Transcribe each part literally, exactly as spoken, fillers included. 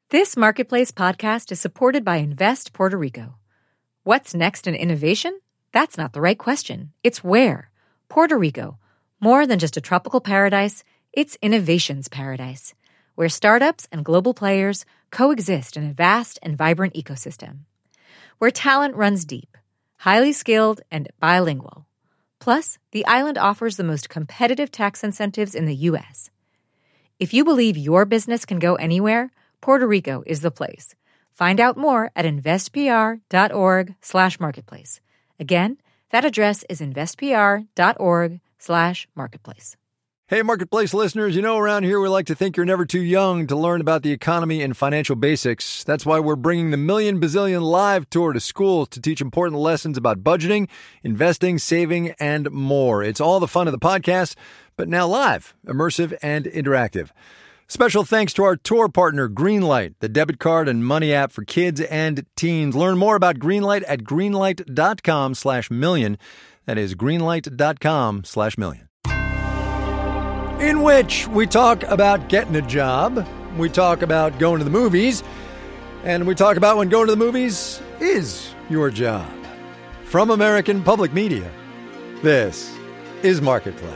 This Marketplace podcast is supported by Invest Puerto Rico. What's next in innovation? That's not the right question. It's where. Puerto Rico. More than just a tropical paradise, it's innovation's paradise, where startups and global players coexist in a vast and vibrant ecosystem. Where talent runs deep, highly skilled, and bilingual. Plus, the island offers the most competitive tax incentives in the U S. If you believe your business can go anywhere, Puerto Rico is the place. Find out more at investpr.org slash marketplace. Again, that address is investpr.org slash marketplace. Hey, Marketplace listeners, you know around here we like to think you're never too young to learn about the economy and financial basics. That's why we're bringing the Million Bazillion Live Tour to schools to teach important lessons about budgeting, investing, saving, and more. It's all the fun of the podcast, but now live, immersive, and interactive. Special thanks to our tour partner, Greenlight, the debit card and money app for kids and teens. Learn more about Greenlight at greenlight.com slash million. That is greenlight.com slash million. In which we talk about getting a job, we talk about going to the movies, and we talk about when going to the movies is your job. From American Public Media, this is Marketplace.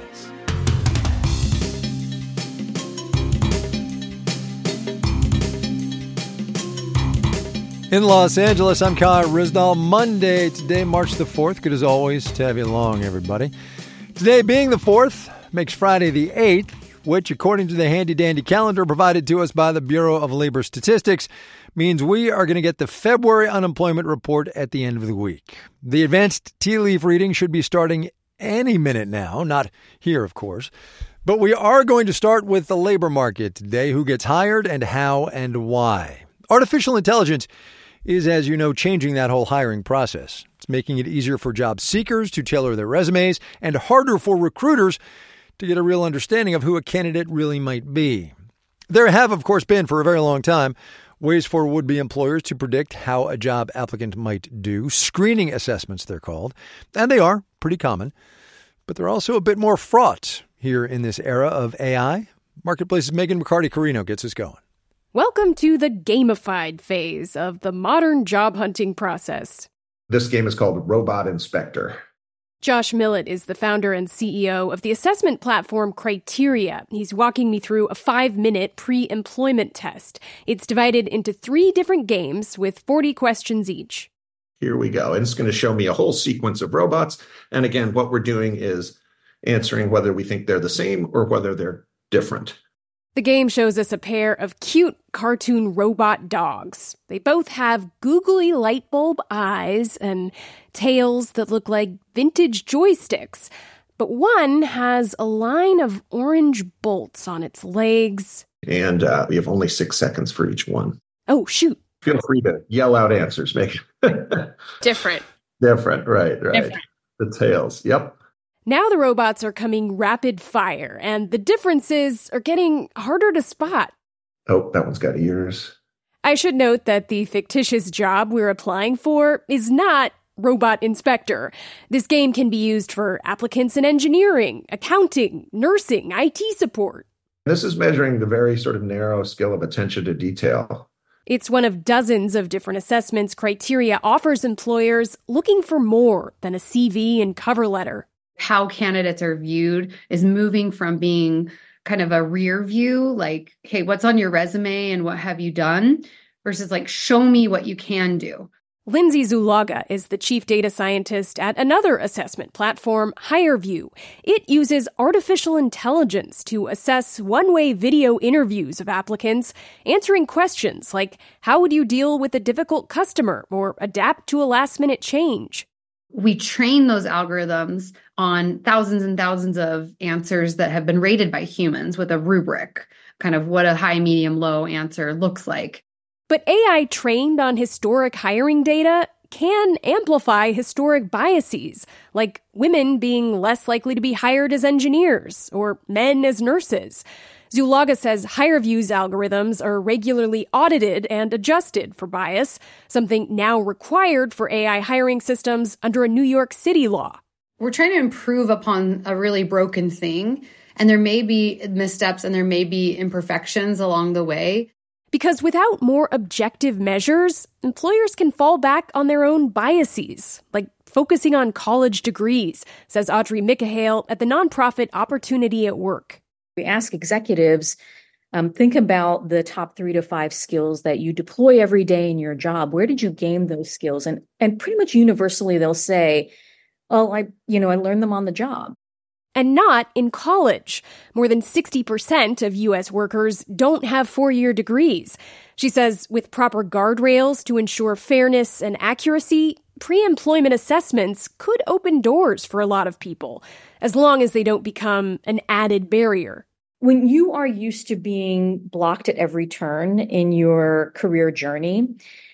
In Los Angeles, I'm Kai Ryssdal. Monday, today, March the fourth. Good as always to have you along, everybody. Today being the fourth makes Friday the eighth, which, according to the handy-dandy calendar provided to us by the Bureau of Labor Statistics, means we are going to get the February unemployment report at the end of the week. The advanced tea leaf reading should be starting any minute now, not here, of course. But we are going to start with the labor market today, who gets hired and how and why. Artificial intelligence is, as you know, changing that whole hiring process. It's making it easier for job seekers to tailor their resumes and harder for recruiters to get a real understanding of who a candidate really might be. There have, of course, been for a very long time ways for would-be employers to predict how a job applicant might do. Screening assessments, they're called. And they are pretty common. But they're also a bit more fraught here in this era of A I. Marketplace's Megan McCarty-Carino gets us going. Welcome to the gamified phase of the modern job hunting process. This game is called Robot Inspector. Josh Millett is the founder and C E O of the assessment platform Criteria. He's walking me through a five-minute pre-employment test. It's divided into three different games with forty questions each. Here we go. And it's going to show me a whole sequence of robots. And again, what we're doing is answering whether we think they're the same or whether they're different. The game shows us a pair of cute cartoon robot dogs. They both have googly light bulb eyes and tails that look like vintage joysticks. But one has a line of orange bolts on its legs. And uh, we have only six seconds for each one. Oh, shoot. Feel free to yell out answers, Megan. Different. Different, right, right. Different. The tails, yep. Now the robots are coming rapid fire, and the differences are getting harder to spot. Oh, that one's got ears. I should note that the fictitious job we're applying for is not Robot Inspector. This game can be used for applicants in engineering, accounting, nursing, I T support. This is measuring the very sort of narrow skill of attention to detail. It's one of dozens of different assessments Criteria offers employers looking for more than a C V and cover letter. How candidates are viewed is moving from being kind of a rear view, like, hey, what's on your resume and what have you done, versus like, show me what you can do. Lindsay Zulaga is the chief data scientist at another assessment platform, HireVue. It uses artificial intelligence to assess one-way video interviews of applicants, answering questions like, how would you deal with a difficult customer or adapt to a last-minute change? We train those algorithms on thousands and thousands of answers that have been rated by humans with a rubric, kind of what a high, medium, low answer looks like. But A I trained on historic hiring data can amplify historic biases, like women being less likely to be hired as engineers or men as nurses. Zulaga says HireVue's algorithms are regularly audited and adjusted for bias, something now required for A I hiring systems under a New York City law. We're trying to improve upon a really broken thing, and there may be missteps and there may be imperfections along the way. Because without more objective measures, employers can fall back on their own biases, like focusing on college degrees, says Audrey Mikael at the nonprofit Opportunity at Work. We ask executives, um, think about the top three to five skills that you deploy every day in your job. Where did you gain those skills? And and pretty much universally, they'll say, oh, I, you know, I learned them on the job. And not in college. More than sixty percent of U S workers don't have four-year degrees. She says with proper guardrails to ensure fairness and accuracy, pre-employment assessments could open doors for a lot of people, as long as they don't become an added barrier. When you are used to being blocked at every turn in your career journey,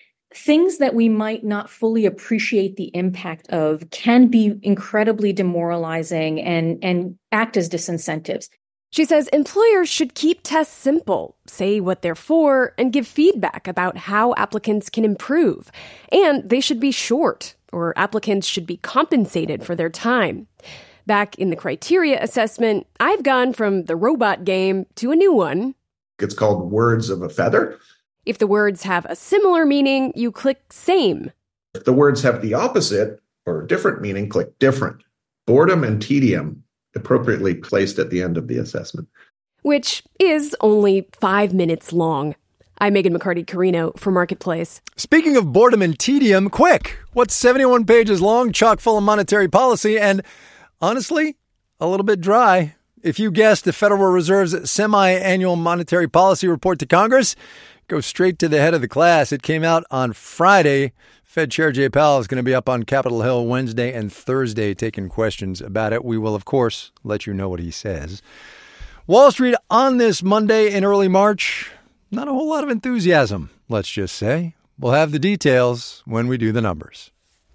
things that we might not fully appreciate the impact of can be incredibly demoralizing and, and act as disincentives. She says employers should keep tests simple, say what they're for, and give feedback about how applicants can improve. And they should be short, or applicants should be compensated for their time. Back in the criteria assessment, I've gone from the robot game to a new one. It's called Words of a Feather. If the words have a similar meaning, you click same. If the words have the opposite or a different meaning, click different. Boredom and tedium appropriately placed at the end of the assessment. Which is only five minutes long. I'm Megan McCarty-Carino for Marketplace. Speaking of boredom and tedium, quick, what's seventy-one pages long, chock full of monetary policy, and honestly, a little bit dry? If you guessed the Federal Reserve's semi-annual monetary policy report to Congress, go straight to the head of the class. It came out on Friday. Fed Chair Jay Powell is going to be up on Capitol Hill Wednesday and Thursday taking questions about it. We will, of course, let you know what he says. Wall Street on this Monday in early March. Not a whole lot of enthusiasm, let's just say. We'll have the details when we do the numbers.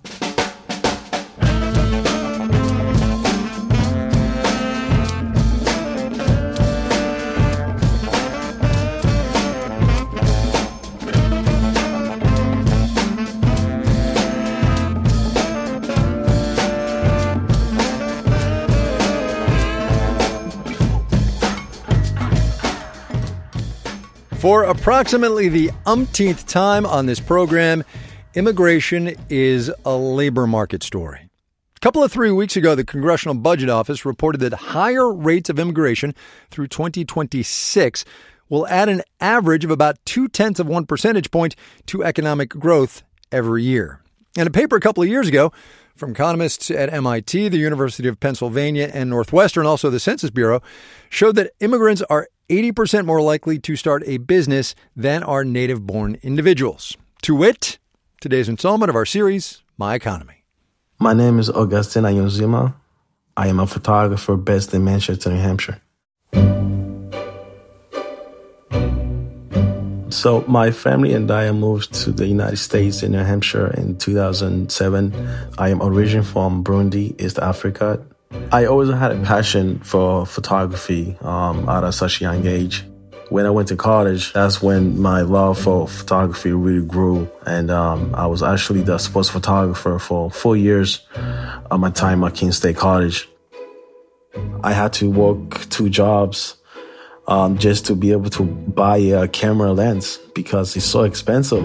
For approximately the umpteenth time on this program, immigration is a labor market story. A couple of three weeks ago, the Congressional Budget Office reported that higher rates of immigration through twenty twenty-six will add an average of about two-tenths of one percentage point to economic growth every year. And a paper a couple of years ago from economists at M I T, the University of Pennsylvania, and Northwestern, also the Census Bureau, showed that immigrants are eighty percent more likely to start a business than are native-born individuals. To wit, today's installment of our series, My Economy. My name is Augustine Ayonzima. I am a photographer based in Manchester, New Hampshire. So my family and I moved to the United States in New Hampshire in two thousand seven. I am originally from Burundi, East Africa. I always had a passion for photography um, at a such a young age. When I went to college, that's when my love for photography really grew. And um, I was actually the sports photographer for four years at my time at Keene State College. I had to work two jobs um, just to be able to buy a camera lens because it's so expensive.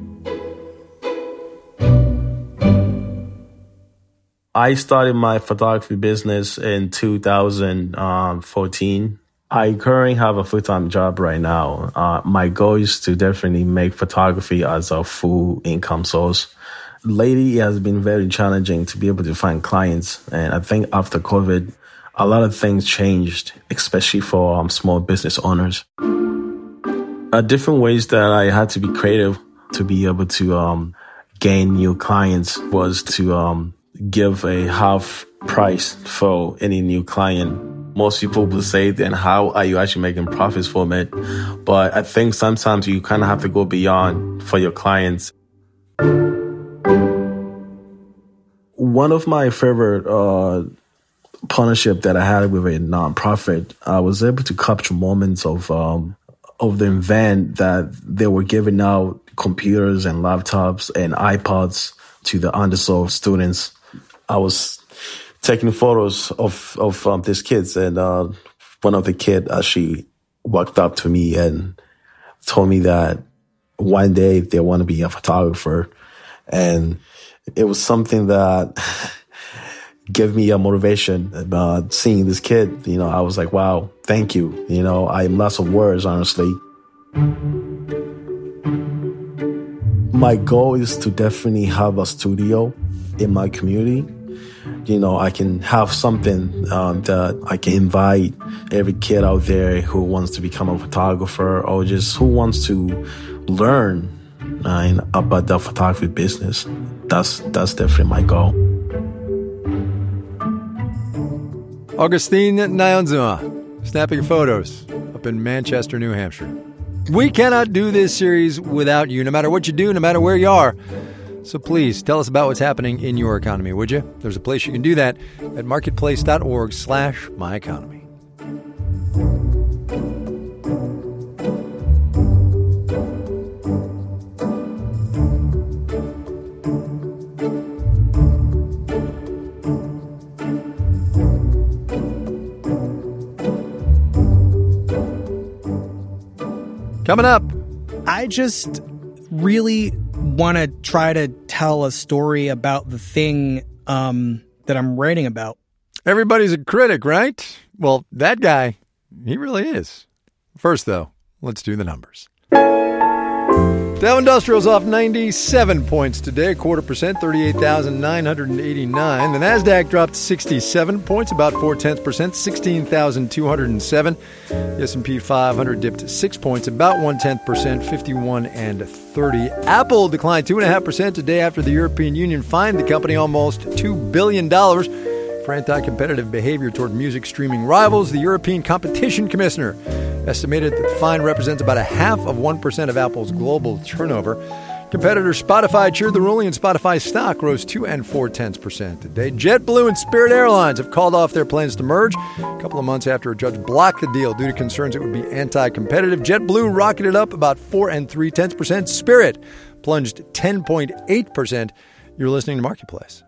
I started my photography business in two thousand fourteen. I currently have a full-time job right now. Uh, my goal is to definitely make photography as a full income source. Lately, it has been very challenging to be able to find clients. And I think after COVID, a lot of things changed, especially for um, small business owners. Uh, different ways that I had to be creative to be able to um, gain new clients was to um, give a half price for any new client. Most people will say, then how are you actually making profits from it? But I think sometimes you kind of have to go beyond for your clients. One of my favorite uh, partnership that I had with a nonprofit, I was able to capture moments of um, of the event that they were giving out computers and laptops and iPods to the underserved students. I was taking photos of of um, these kids, and uh, one of the kids actually walked up to me and told me that one day they want to be a photographer. And it was something that gave me a motivation about seeing this kid. You know, I was like, wow, thank you. You know, I'm lots of words, honestly. My goal is to definitely have a studio in my community. You know, I can have something um, that I can invite every kid out there who wants to become a photographer or just who wants to learn uh, about the photography business. That's that's definitely my goal. Augustine Niyonzima, snapping photos up in Manchester, New Hampshire. We cannot do this series without you, no matter what you do, no matter where you are. So please tell us about what's happening in your economy, would you? There's a place you can do that at marketplace.org slash my economy. Coming up, I just really want to try to tell a story about the thing um, that I'm writing about. Everybody's a critic, right? Well, that guy, he really is. First, though, let's do the numbers. Dow Industrial's off ninety-seven points today, a quarter percent, thirty-eight thousand nine hundred eighty-nine. The NASDAQ dropped sixty-seven points, about four-tenths percent, sixteen thousand two hundred seven. The S and P five hundred dipped six points, about one-tenth percent, fifty-one and thirty. Apple declined two point five percent today after the European Union fined the company almost two billion dollars for anti-competitive behavior toward music streaming rivals. The European Competition Commissioner estimated that the fine represents about a half of one percent of Apple's global turnover. Competitor Spotify cheered the ruling, and Spotify's stock rose two and four-tenths percent today. JetBlue and Spirit Airlines have called off their plans to merge a couple of months after a judge blocked the deal due to concerns it would be anti-competitive. JetBlue rocketed up about four and three-tenths percent. Spirit plunged ten point eight percent. You're listening to Marketplace.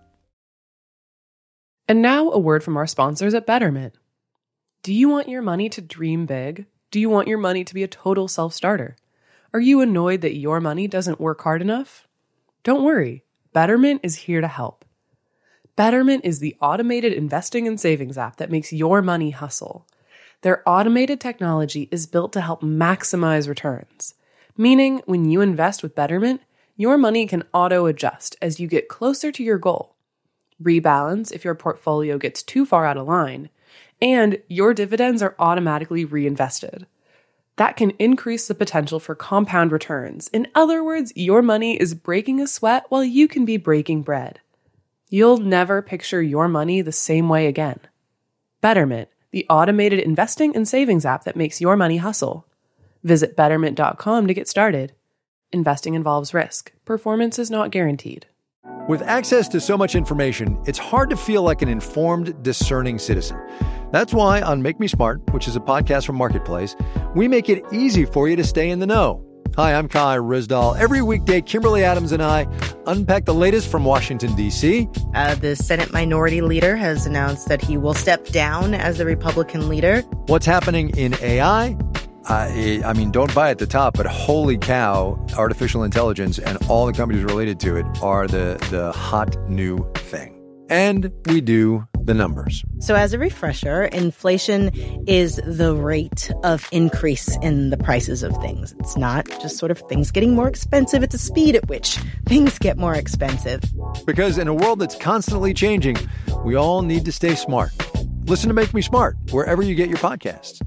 And now a word from our sponsors at Betterment. Do you want your money to dream big? Do you want your money to be a total self-starter? Are you annoyed that your money doesn't work hard enough? Don't worry, Betterment is here to help. Betterment is the automated investing and savings app that makes your money hustle. Their automated technology is built to help maximize returns, meaning when you invest with Betterment, your money can auto-adjust as you get closer to your goal, rebalance if your portfolio gets too far out of line, and your dividends are automatically reinvested. That can increase the potential for compound returns. In other words, your money is breaking a sweat while you can be breaking bread. You'll never picture your money the same way again. Betterment, the automated investing and savings app that makes your money hustle. Visit betterment dot com to get started. Investing involves risk. Performance is not guaranteed. With access to so much information, it's hard to feel like an informed, discerning citizen. That's why on Make Me Smart, which is a podcast from Marketplace, we make it easy for you to stay in the know. Hi, I'm Kai Ryssdal. Every weekday, Kimberly Adams and I unpack the latest from Washington, D C. Uh, the Senate Minority Leader has announced that he will step down as the Republican leader. What's happening in A I? I, I mean, don't buy at the top, but holy cow, artificial intelligence and all the companies related to it are the, the hot new thing. And we do the numbers. So as a refresher, inflation is the rate of increase in the prices of things. It's not just sort of things getting more expensive. It's a speed at which things get more expensive. Because in a world that's constantly changing, we all need to stay smart. Listen to Make Me Smart wherever you get your podcasts.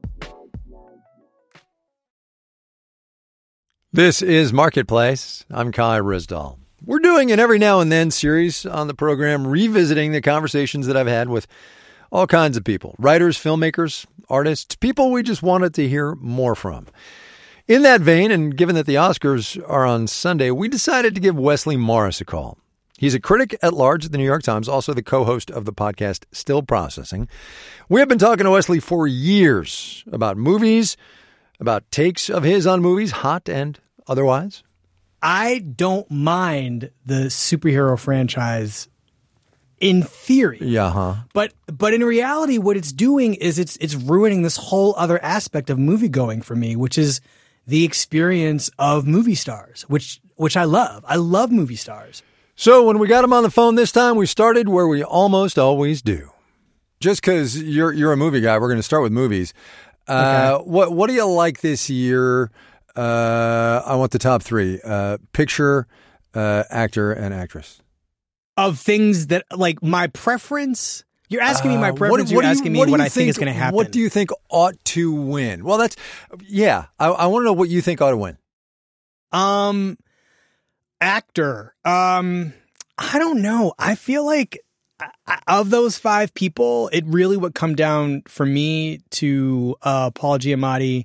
This is Marketplace. I'm Kai Ryssdal. We're doing an every now and then series on the program, revisiting the conversations that I've had with all kinds of people, writers, filmmakers, artists, people we just wanted to hear more from. In that vein, and given that the Oscars are on Sunday, we decided to give Wesley Morris a call. He's a critic at large at the New York Times, also the co-host of the podcast Still Processing. We have been talking to Wesley for years about movies, about takes of his on movies, hot and otherwise. I don't mind the superhero franchise in theory. Yeah, huh? But but in reality, what it's doing is it's it's ruining this whole other aspect of movie going for me, which is the experience of movie stars, which which I love. I love movie stars. So when we got him on the phone this time, we started where we almost always do. Just because you're you're a movie guy, we're going to start with movies. Uh, okay. What what do you like this year? Uh, I want the top three: uh, picture, uh, actor, and actress. Of things that, like, my preference. You're asking me my preference. Uh, what, what you're asking you, me what, what I think, think is going to happen. What do you think ought to win? Well, that's yeah. I, I want to know what you think ought to win. Um, actor. Um, I don't know. I feel like I, of those five people, it really would come down for me to uh, Paul Giamatti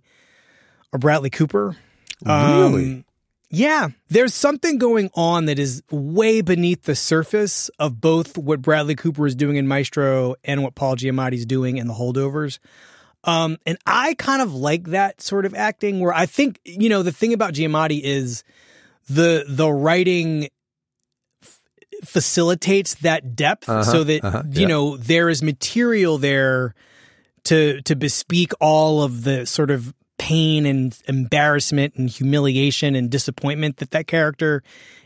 or Bradley Cooper. Um, really? Yeah, there's something going on that is way beneath the surface of both what Bradley Cooper is doing in Maestro and what Paul Giamatti is doing in The Holdovers. Um, and I kind of like that sort of acting where I think, you know, the thing about Giamatti is the the writing f- facilitates that depth uh-huh, so that, uh-huh, you yeah. know, there is material there to to bespeak all of the sort of pain and embarrassment and humiliation and disappointment that that character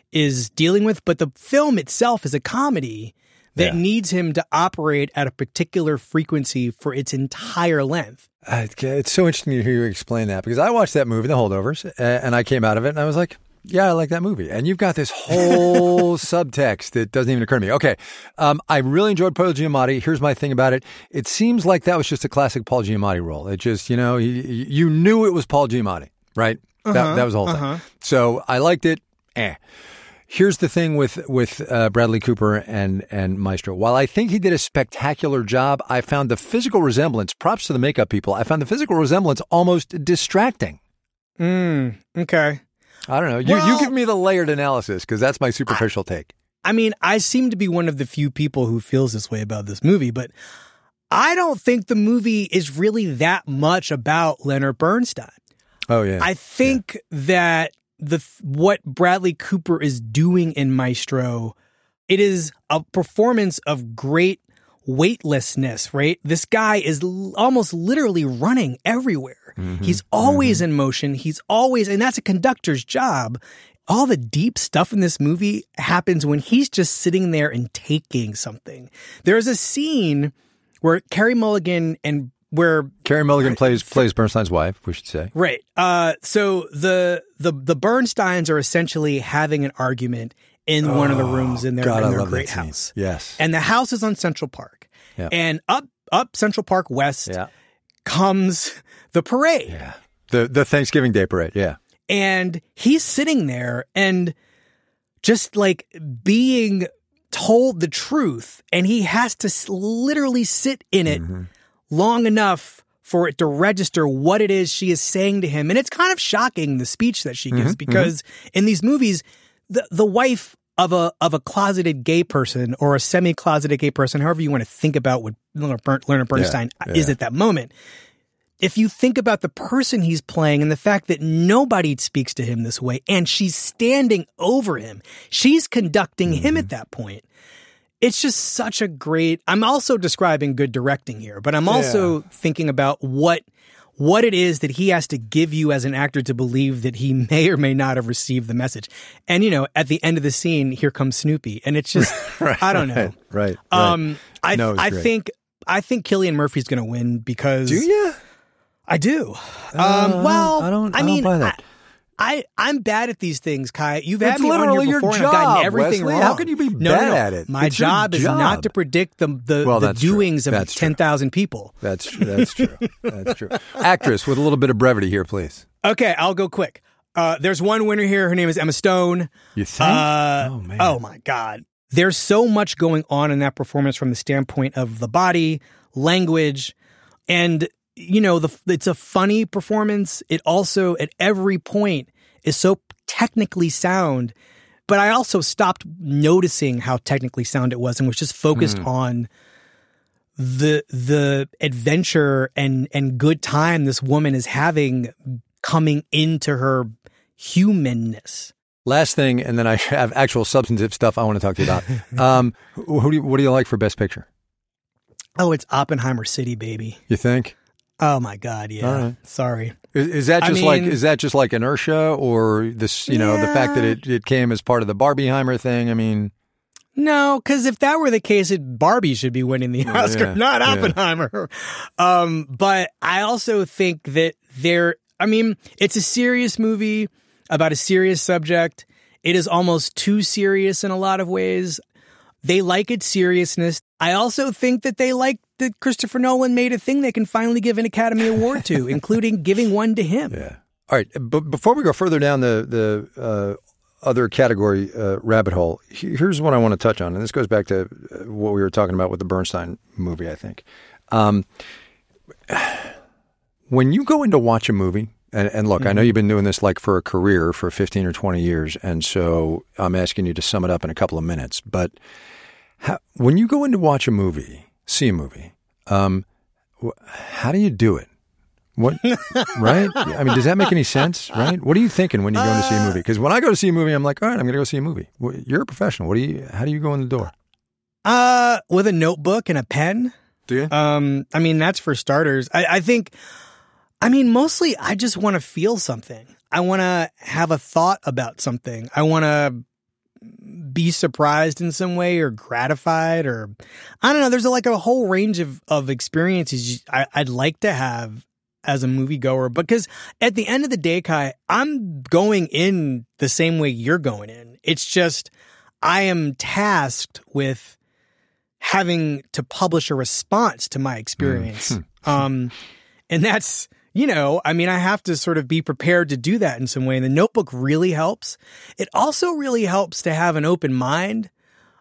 is dealing with. But the film itself is a comedy that yeah. needs him to operate at a particular frequency for its entire length. Uh, it's so interesting to hear you explain that because I watched that movie, The Holdovers, and I came out of it and I was like, yeah, I like that movie. And you've got this whole subtext that doesn't even occur to me. Okay. Um, I really enjoyed Paul Giamatti. Here's my thing about it. It seems like that was just a classic Paul Giamatti role. It just, you know, he, you knew it was Paul Giamatti, right? Uh-huh, that, that was the whole uh-huh. thing. So I liked it. Eh. Here's the thing with, with uh, Bradley Cooper and, and Maestro. While I think he did a spectacular job, I found the physical resemblance, props to the makeup people, I found the physical resemblance almost distracting. Mm, okay. I don't know. You, well, you give me the layered analysis because that's my superficial I, take. I mean, I seem to be one of the few people who feels this way about this movie, but I don't think the movie is really that much about Leonard Bernstein. Oh, yeah. I think yeah. that the what Bradley Cooper is doing in Maestro, it is a performance of great weightlessness, right? This guy is l- almost literally running everywhere. Mm-hmm, he's always mm-hmm. in motion. He's always, and that's a conductor's job. All the deep stuff in this movie happens when he's just sitting there and taking something. There's a scene where Carey Mulligan and where Carey Mulligan plays plays Bernstein's wife, we should say. Right. Uh, so the the the Bernsteins are essentially having an argument in oh, one of the rooms in their, God, in their I love great that scene. house. Yes. And the house is on Central Park. Yeah. And up up Central Park West yeah. comes the parade. Yeah. The the Thanksgiving Day parade, yeah. And he's sitting there and just like being told the truth, and he has to literally sit in it mm-hmm. long enough for it to register what it is she is saying to him. And it's kind of shocking, the speech that she gives, mm-hmm. because mm-hmm. in these movies, the the wife of a of a closeted gay person or a semi-closeted gay person, however you want to think about what Leonard Bernstein yeah, yeah. is at that moment, if you think about the person he's playing and the fact that nobody speaks to him this way and she's standing over him, she's conducting mm-hmm. him at that point. It's just such a great, I'm also describing good directing here, but I'm also yeah. thinking about what what it is that he has to give you as an actor to believe that he may or may not have received the message. And, you know, at the end of the scene, here comes Snoopy. And it's just, right, I don't know. Right. right um, I, no, I great. think, I think Cillian Murphy's going to win because. Do you? I do. Uh, um, well, I don't, I, I mean, don't buy that. I, I, I'm bad at these things, Kai. You've it's had me on here before your and job, I've gotten everything Wesley. wrong. How can you be no, bad no, no. at it? My it's job is job. not to predict the the, well, the doings true. of ten thousand people. That's true. That's true. That's true. Actress with a little bit of brevity here, please. Okay, I'll go quick. Uh, there's one winner here. Her name is Emma Stone. You think? Uh, oh, man. Oh, my God. There's so much going on in that performance from the standpoint of the body, language, and, you know, the it's a funny performance. It also, at every point, is so technically sound. But I also stopped noticing how technically sound it was and was just focused mm. on the the adventure and and good time this woman is having coming into her humanness. Last thing, and then I have actual substantive stuff I want to talk to you about. um, who do you, what do you like for Best Picture? Oh, it's Oppenheimer City, baby. You think? Oh my God, yeah. All right. Sorry. Is, is that I just mean, like is that just like inertia, or this? You know, yeah. the fact that it, it came as part of the Barbieheimer thing. I mean, no, because if that were the case, it, Barbie should be winning the Oscar, yeah, not yeah. Oppenheimer. Um, but I also think that there. I mean, it's a serious movie about a serious subject. It is almost too serious in a lot of ways. They like its seriousness. I also think that they like that Christopher Nolan made a thing they can finally give an Academy Award to, including giving one to him. Yeah. All right. But before we go further down the the uh, other category uh, rabbit hole, here's what I want to touch on, and this goes back to what we were talking about with the Bernstein movie. I think um, when you go in to watch a movie. And, and look, mm-hmm. I know you've been doing this like for a career for fifteen or twenty years, and so I'm asking you to sum it up in a couple of minutes. But how, when you go in to watch a movie, see a movie, um, wh- how do you do it? What, right? I mean, does that make any sense, right? What are you thinking when you go in to see a movie? Because when I go to see a movie, I'm like, all right, I'm going to go see a movie. You're a professional. What do you? How do you go in the door? Uh, with a notebook and a pen. Do you? Um, I mean, that's for starters. I, I think... I mean, mostly I just want to feel something. I want to have a thought about something. I want to be surprised in some way or gratified, or I don't know. There's a, like a whole range of, of experiences I, I'd like to have as a moviegoer, because at the end of the day, Kai, I'm going in the same way you're going in. It's just I am tasked with having to publish a response to my experience. Mm. um, and that's... You know, I mean, I have to sort of be prepared to do that in some way. And the notebook really helps. It also really helps to have an open mind,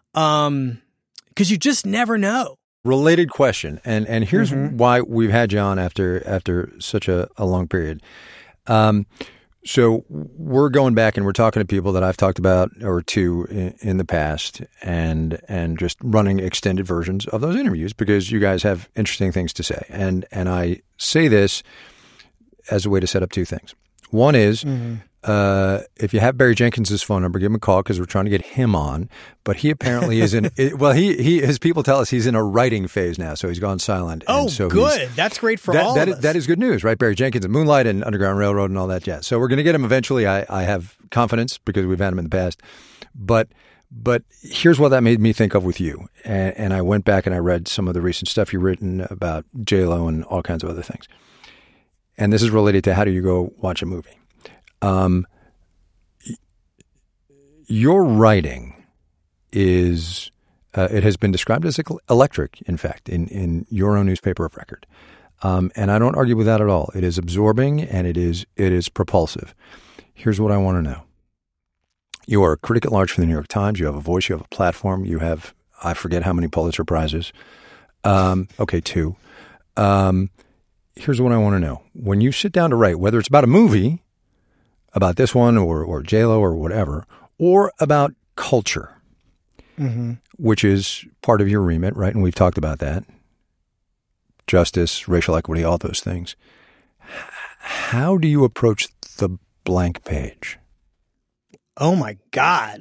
um, because you just never know. Related question, and and here's mm-hmm. why we've had you on after after such a, a long period. Um, so we're going back and we're talking to people that I've talked about or to in, in the past, and and just running extended versions of those interviews because you guys have interesting things to say. And and I say this as a way to set up two things. One is, mm-hmm. uh, if you have Barry Jenkins' phone number, give him a call because we're trying to get him on. But he apparently is in, well, he, he, his people tell us he's in a writing phase now, so he's gone silent. Oh, and so good. That's great for that, all that of is, us. that is good news, right? Barry Jenkins and Moonlight and Underground Railroad and all that jazz. So we're going to get him eventually. I, I have confidence because we've had him in the past. But But here's what that made me think of with you. And, and I went back and I read some of the recent stuff you've written about J-Lo and all kinds of other things. And this is related to how do you go watch a movie. Um, your writing is, uh, it has been described as electric, in fact, in, in your own newspaper of record. Um, and I don't argue with that at all. It is absorbing and it is it is propulsive. Here's what I want to know. You are a critic at large for the New York Times. You have a voice. You have a platform. You have, I forget how many Pulitzer Prizes. Um, okay, two. Um, here's what I want to know. When you sit down to write, whether it's about a movie, about this one or, or J-Lo or whatever, or about culture, mm-hmm. which is part of your remit, right? And we've talked about that. Justice, racial equity, all those things. How do you approach the blank page? Oh my God.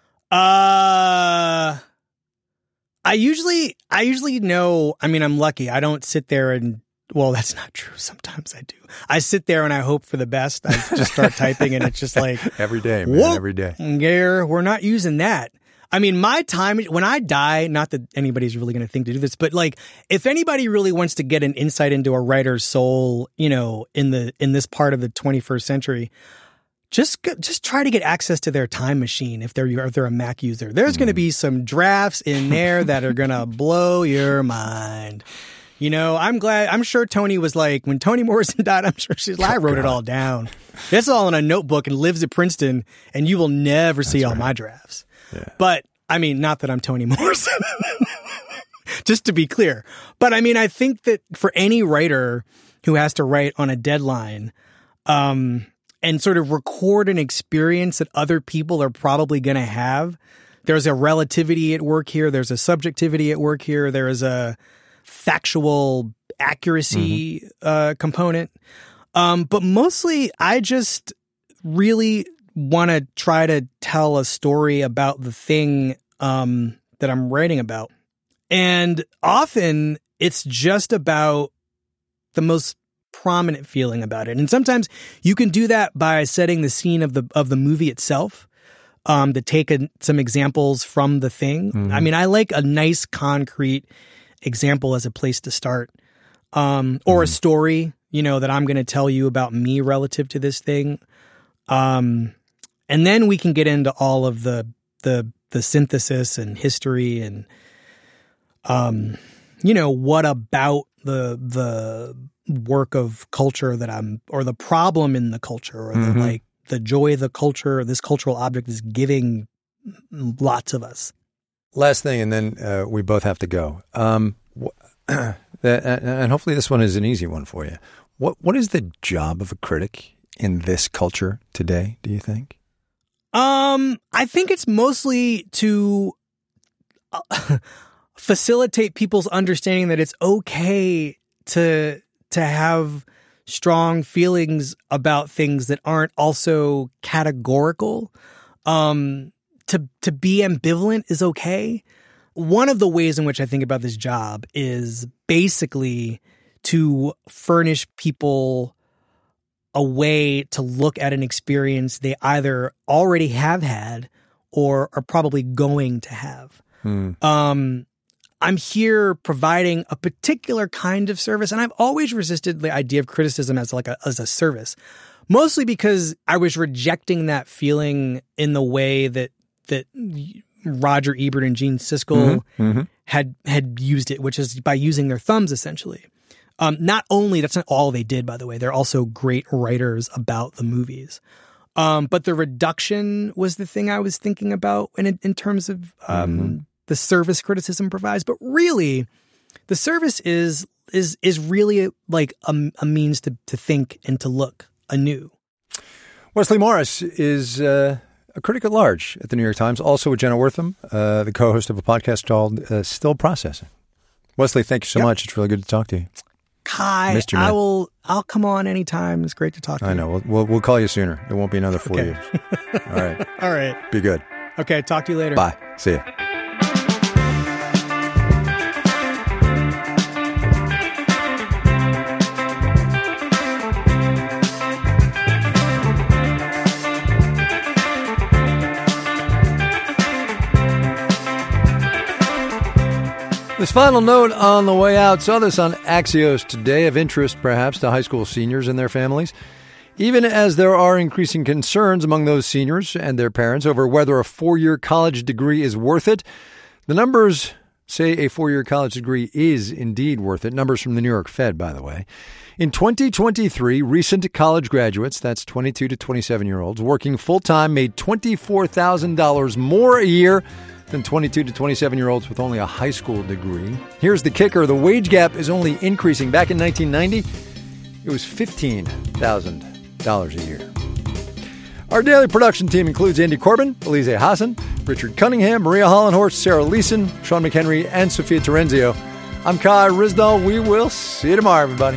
Uh, I usually, I usually know, I mean, I'm lucky. I don't sit there and, well, that's not true. Sometimes I do. I sit there and I hope for the best. I just start typing and it's just like. Every day, man, whoop, every day. Yeah, we're not using that. I mean, my time, when I die, not that anybody's really going to think to do this, but like, if anybody really wants to get an insight into a writer's soul, you know, in the, in this part of the twenty-first century, Just just try to get access to their time machine if they're if they're a Mac user. There's mm. going to be some drafts in there that are going to blow your mind. You know, I'm glad. I'm sure Toni was like, when Toni Morrison died, I'm sure she's like, I wrote oh, it all down. It's all in a notebook and lives at Princeton, and you will never That's see all right. my drafts. Yeah. But, I mean, not that I'm Toni Morrison. Just to be clear. But, I mean, I think that for any writer who has to write on a deadline, um... and sort of record an experience that other people are probably going to have. There's a relativity at work here. There's a subjectivity at work here. There is a factual accuracy mm-hmm. uh, component. Um, but mostly, I just really want to try to tell a story about the thing um, that I'm writing about. And often, it's just about the most prominent feeling about it. And sometimes you can do that by setting the scene of the of the movie itself, um, to take a, some examples from the thing. Mm-hmm. I mean, I like a nice concrete example as a place to start, um, or mm-hmm. a story, you know, that I'm going to tell you about me relative to this thing. Um, and then we can get into all of the the the synthesis and history and, um, you know, what about the the work of culture that I'm, or the problem in the culture, or mm-hmm. the like the joy the culture or this cultural object is giving lots of us. Last thing, and then uh, we both have to go. Um, wh- and hopefully this one is an easy one for you. What What is the job of a critic in this culture today, do you think? Um, I think it's mostly to uh, facilitate people's understanding that it's okay to to have strong feelings about things that aren't also categorical. Um, to to be ambivalent is okay. One of the ways in which I think about this job is basically to furnish people a way to look at an experience they either already have had or are probably going to have. Hmm. Um, I'm here providing a particular kind of service, and I've always resisted the idea of criticism as like a, as a service, mostly because I was rejecting that feeling in the way that that Roger Ebert and Gene Siskel mm-hmm, mm-hmm. had had used it, which is by using their thumbs, essentially. Um, not only, that's not all they did, by the way. They're also great writers about the movies. Um, but the reduction was the thing I was thinking about in in terms of um, mm-hmm. the service criticism provides. But really, the service is is is really like a, a means to to think and to look anew. Wesley Morris is uh, a critic at large at the New York Times, also with Jenna Wortham, uh, the co-host of a podcast called uh, Still Processing. Wesley, thank you so yep. much. It's really good to talk to you. Kai, Mister I Man. will. I'll come on anytime. It's great to talk to I you. know. We'll, we'll we'll call you sooner. It won't be another four okay. years. All right. All right. Be good. Okay. Talk to you later. Bye. See ya. This final note on the way out, saw this on Axios today, of interest perhaps to high school seniors and their families. Even as there are increasing concerns among those seniors and their parents over whether a four-year college degree is worth it, the numbers say a four-year college degree is indeed worth it. Numbers from the New York Fed, by the way. In twenty twenty-three, recent college graduates, that's twenty-two to twenty-seven-year-olds, working full-time made twenty-four thousand dollars more a year than twenty-two to twenty-seven-year-olds with only a high school degree. Here's the kicker. The wage gap is only increasing. Back in nineteen ninety, it was fifteen thousand dollars a year. Our daily production team includes Andy Corbin, Elise Hassan, Richard Cunningham, Maria Hollenhorst, Sarah Leeson, Sean McHenry, and Sophia Terenzio. I'm Kai Ryssdal. We will see you tomorrow, everybody.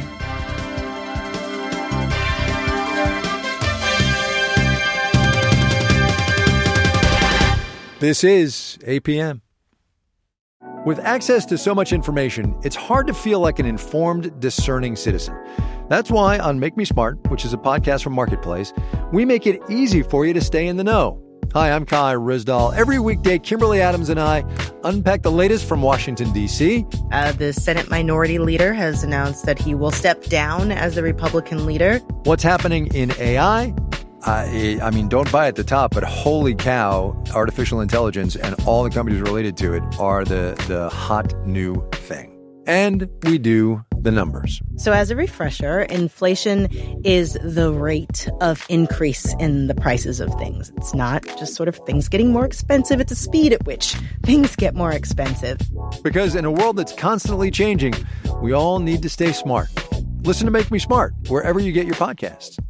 This is A P M. With access to so much information, it's hard to feel like an informed, discerning citizen. That's why on Make Me Smart, which is a podcast from Marketplace, we make it easy for you to stay in the know. Hi, I'm Kai Ryssdal. Every weekday, Kimberly Adams and I unpack the latest from Washington, D C. Uh, the Senate Minority Leader has announced that he will step down as the Republican leader. What's happening in A I? I, I mean, don't buy at the top, but holy cow, artificial intelligence and all the companies related to it are the, the hot new thing. And we do the numbers. So as a refresher, inflation is the rate of increase in the prices of things. It's not just sort of things getting more expensive. It's a speed at which things get more expensive. Because in a world that's constantly changing, we all need to stay smart. Listen to Make Me Smart wherever you get your podcasts.